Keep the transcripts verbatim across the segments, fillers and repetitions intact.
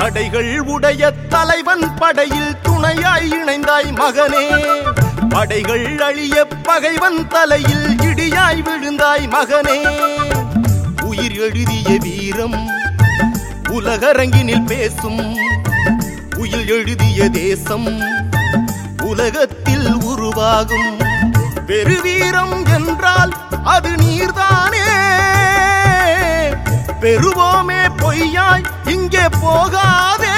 தடைகள் உடைய தலைவன் படையில் துணையாய் இணைந்தாய் மகனே. படைகள் அழிய பகைவன் தலையில் இடியாய் விழுந்தாய் மகனே. உயிர் எழுதிய வீரம் உலகரங்கினில் பேசும். உயிர் எழுதிய தேசம் உலகத்தில் உருவாகும். பெருவீரம் என்றால் அது நீர்தானே. பெறுவோமே பொய்யாய் இங்கே போகாதே.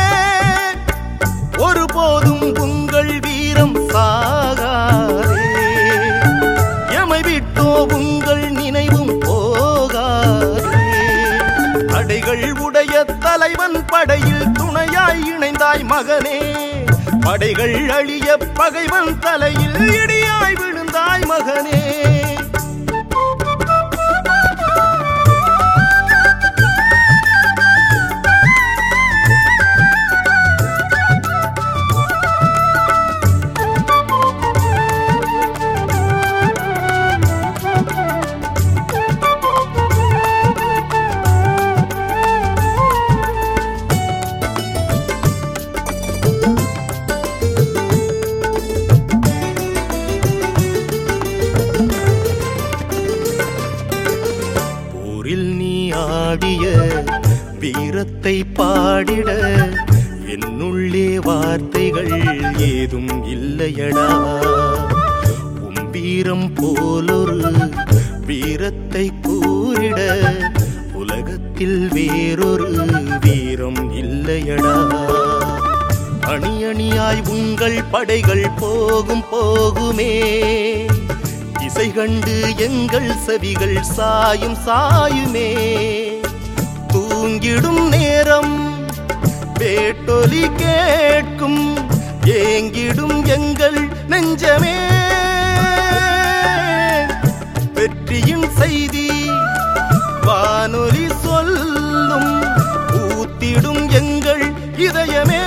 ஒருபோதும் உங்கள் வீரம் சாகாதே. எமை விட்டோ உங்கள் நினைவும் போகாதே. தடைகள் உடைய தலைவன் படையில் துணையாய் இணைந்தாய் மகனே. படைகள் அழிய பகைவன் தலையில் இடியாய் விழுந்தாய் மகனே. வீரத்தை பாடிட என்னுள்ளே வார்த்தைகள் ஏதும் இல்லையடா. உம் வீரம் போலொரு வீரத்தை கூறிட உலகத்தில் வேறொரு வீரம் இல்லையடா. அணி அணியாய் உங்கள் படைகள் போகும் போகுமே. இசை கண்டு எங்கள் செவிகள் சாயும் சாயுமே. தூங்கிடும் நேரம் வேட்டொலி கேட்கும். ஏங்கிடும் எங்கள் நெஞ்சமே. வெற்றியின் செய்தி வானொலி சொல்லும். ஊத்திடும் எங்கள் இதயமே.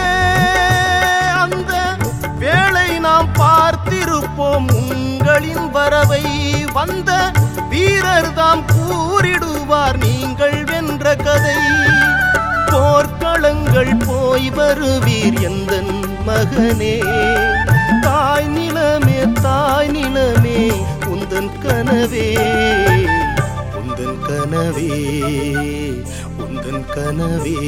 அந்த வேளை நாம் பார்த்திருப்போம் உங்களின் வரவை. வந்த வீரர் தாம் கூறிடுவார் நீங்கள் வென்ற கதை. போர்க்களங்கள் போய் வருவீர் எந்தன் மகனே. தாய் நிலமே தாய் நிலமே உந்தன் கனவே. உந்தன் கனவே உந்தன் கனவே.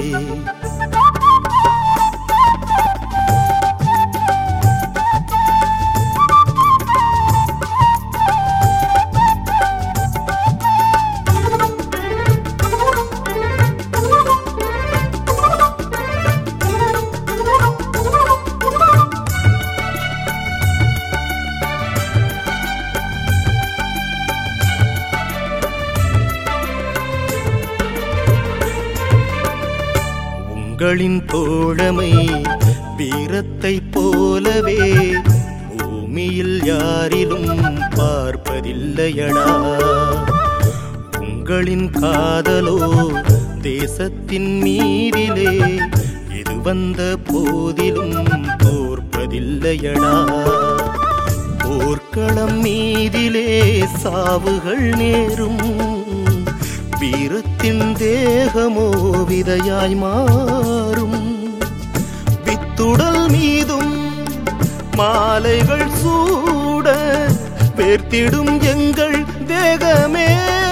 உங்களின் தோழமை வீரத்தை போலவே பூமியில் யாரிலும் பார்ப்பதில்லையடா. உங்களின் காதலோ தேசத்தின் மீதிலே இது வந்த போதிலும் தோற்பதில்லையடா. போர்க்களம் மீதிலே சாவுகள் நேரும். வீரத்தின் தேகமோ விதையாய் மாறும். வித்துடல் மீதும் மாலைகள் சூட வேர்த்திடும் எங்கள் தேகமே.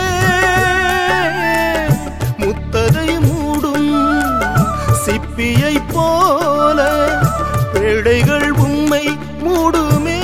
முத்ததை மூடும் சிப்பியை போல பேழைகள் உம்மை மூடுமே.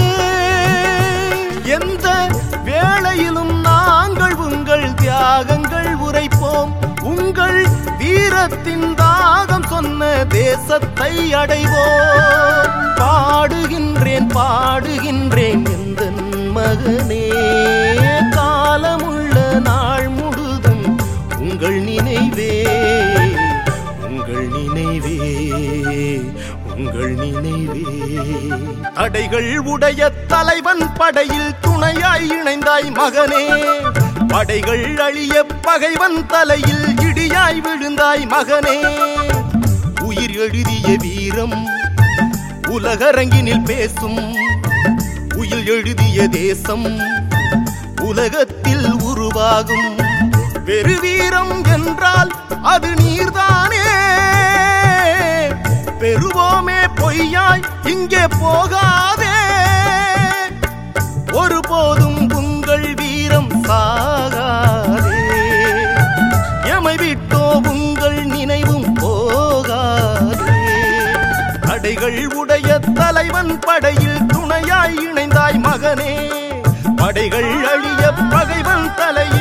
எந்த வேளையிலும் நாங்கள் உங்கள் தியாகங்கள் உரைப்போம். உங்கள் வீரத்தின் தாகம் சொன்ன தேசத்தை அடைவோம். பாடுகின்றேன் பாடுகின்றேன் எந்தன் மகனே. காலமுள்ள நாள் முழுதும் உங்கள் நினைவே. உங்கள் நினைவே உங்கள் நினைவே. தடைகள் உடைய தலைவன் படையில் துணையாய் இணைந்தாய் மகனே. படைகள் அழிய பகைவன் தலையில் இடியாய் விழுந்தாய் மகனே. உயிர் எழுதிய வீரம் உலகரங்கினில் பேசும். உயிர் எழுதிய தேசம் உலகத்தில் உருவாகும். பெருவீரம் என்றால் அது நீர்தானே. பெறுவோமே பொய்யாய் இங்கே போகாதே. ஒருபோதும் உங்கள் வீரம் சாகாதே. எமை விட்டோ உங்கள் நினைவும் போகாதே. படைகள் உடைய தலைவன் படையில் துணையாய் இணைந்தாய் மகனே. படைகள் அழிய பகைவன் தலையில்